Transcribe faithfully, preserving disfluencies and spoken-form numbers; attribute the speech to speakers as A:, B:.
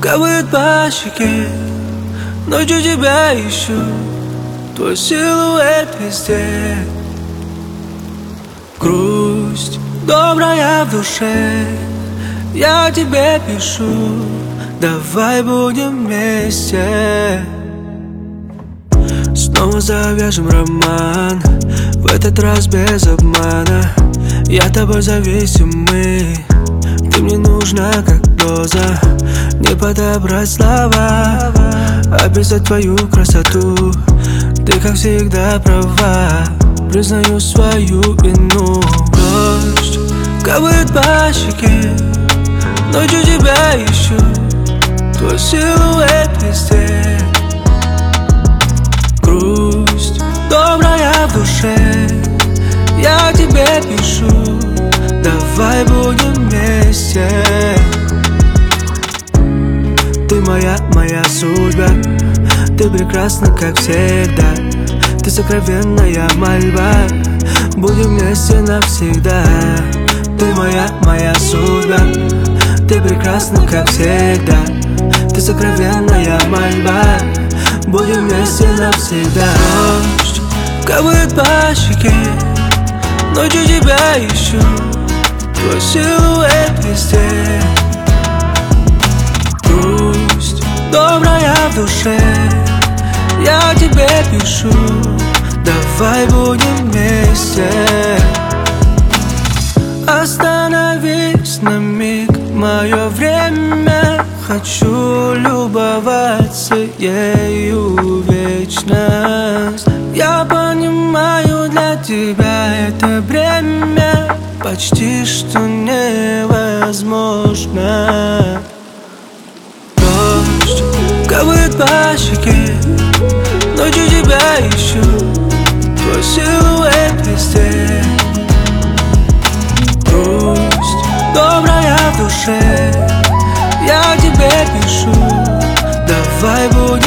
A: Капает по щеке, ночью тебя ищу, твой силуэт везде. Грусть добрая в душе, я тебе пишу, давай будем вместе. Снова завяжем роман, в этот раз без обмана. Я тобой зависимый, ты мне нужна как доза. Не подобрать слова, описать твою красоту. Ты как всегда права, признаю свою вину. Дождь капает по щеке, ночью тебя ищу, твой силуэт везде. Грусть добрая в душе, я тебе пишу, давай будем вместе. Ты моя, моя судьба, ты прекрасна, как всегда. Ты сокровенная мольба, будем вместе навсегда. Ты моя, моя судьба, ты прекрасна, как всегда. Ты сокровенная мольба, будем вместе навсегда. Дождь капает по щеке, ночью тебя ищу, твой силуэт везде. Грусть добрая в душе, я тебе пишу, давай будем вместе. Остановись на миг, мое время, хочу любоваться ею вечность. Я понимаю, для тебя это бремя почти что невозможно. Дождь капает по щеке, ночью тебя ищу, твой силуэт везде. Грусть добрая в душе, я тебе пишу, давай будем